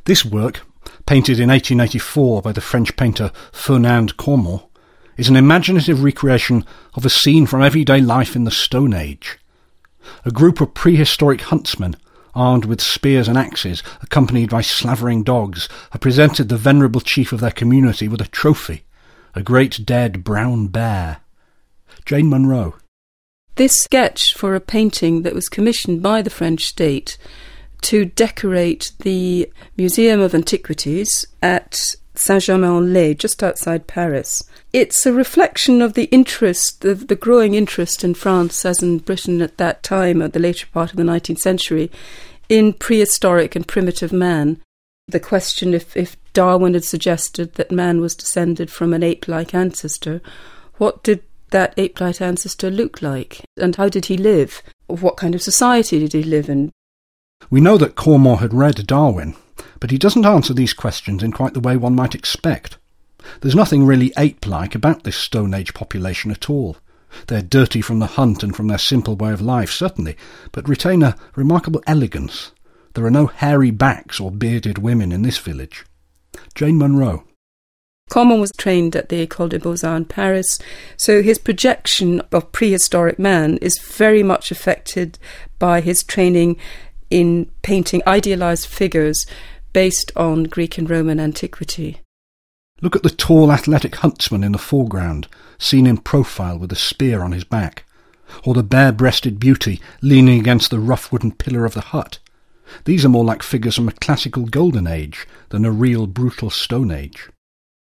This work, painted in 1884 by the French painter Fernand Cormont, is an imaginative recreation of a scene from everyday life in the Stone Age. A group of prehistoric huntsmen, armed with spears and axes, accompanied by slavering dogs, have presented the venerable chief of their community with a trophy, a great dead brown bear. Jane Munro. This sketch for a painting that was commissioned by the French state to decorate the Museum of Antiquities at Saint-Germain-en-Laye, just outside Paris. It's a reflection of the interest, the growing interest in France, as in Britain at that time, at the later part of the 19th century, in prehistoric and primitive man. The question if Darwin had suggested that man was descended from an ape-like ancestor, what did that ape-like ancestor look like? And how did he live? What kind of society did he live in? We know that Cormont had read Darwin, but he doesn't answer these questions in quite the way one might expect. There's nothing really ape-like about this Stone Age population at all. They're dirty from the hunt and from their simple way of life, certainly, but retain a remarkable elegance. There are no hairy backs or bearded women in this village. Jane Munro. Cormont was trained at the École des Beaux-Arts in Paris, so his projection of prehistoric man is very much affected by his training in painting idealised figures based on Greek and Roman antiquity. Look at the tall athletic huntsman in the foreground, seen in profile with a spear on his back, or the bare-breasted beauty leaning against the rough wooden pillar of the hut. These are more like figures from a classical golden age than a real brutal Stone Age.